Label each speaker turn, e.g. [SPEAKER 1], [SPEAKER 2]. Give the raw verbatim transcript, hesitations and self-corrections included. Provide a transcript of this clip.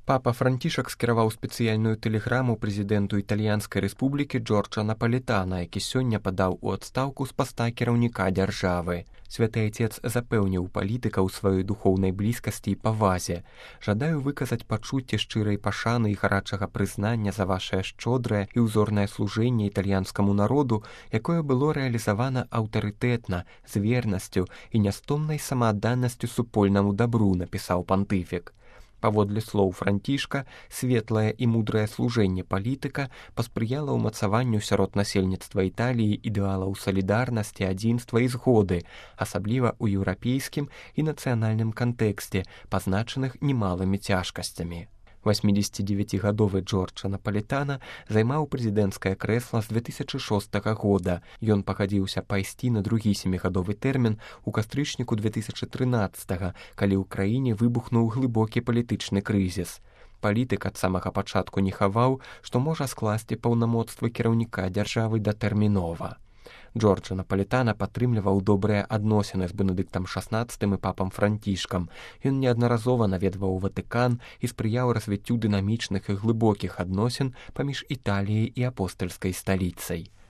[SPEAKER 1] Папа Францішак скіраваў спецыяльную тэлеграму прэзідэнту італьянскай рэспублікі Джорджа Напалітана, які сёння падаў у адстаўку з паста кіраўніка дзяржавы. Святы Айцец запэўніў палітыка ў сваёй духоўнай блізкасці і павазе. Жадаю выказаць пачуцце шчырай пашаны і гарачага прызнання за вашае шчодрае і ўзорнае служэнне італьянскаму народу, якое было рэалізавана аўтарытэтна, з вернасцю і нястомнай самаадданасцю супольнаму дабру, напісаў пантыфік. Паводле слоў Францішка, светлае і мудрае служэнне палітыка паспрыяла ўмацаванню сярод насельніцтва Італіі ідэалаў салідарнасці, адзінства і згоды, асабліва ў еўрапейскім і нацыянальным кантэксце, пазначаных немалымі цяжкасцямі. восьмідзесяцідзевяцігадовы Джордж Напалітана займаў прэзідэнцкае крэсла з две тысячы шостага года. Ён пагадзіўся пайсці на другі сямігадовы тэрмін у кастрычніку две тысячы трынаццатага, калі ў краіне выбухнуў глыбокі палітычны крызіс. Палітык ад самага пачатку не хаваў, што можа скласці паўнамоцтвы кіраўніка дзяржавы датэрмінова. Джордж Напалітана падтрымліваў добрыя адносіны з Бенедыктам шаснаццатым і папам Францішкам. Ён неаднаразова наведваў Ватыкан і спрыяў развіццю дынамічных і глыбокіх адносін паміж Італіяй і апостальскай сталіцай.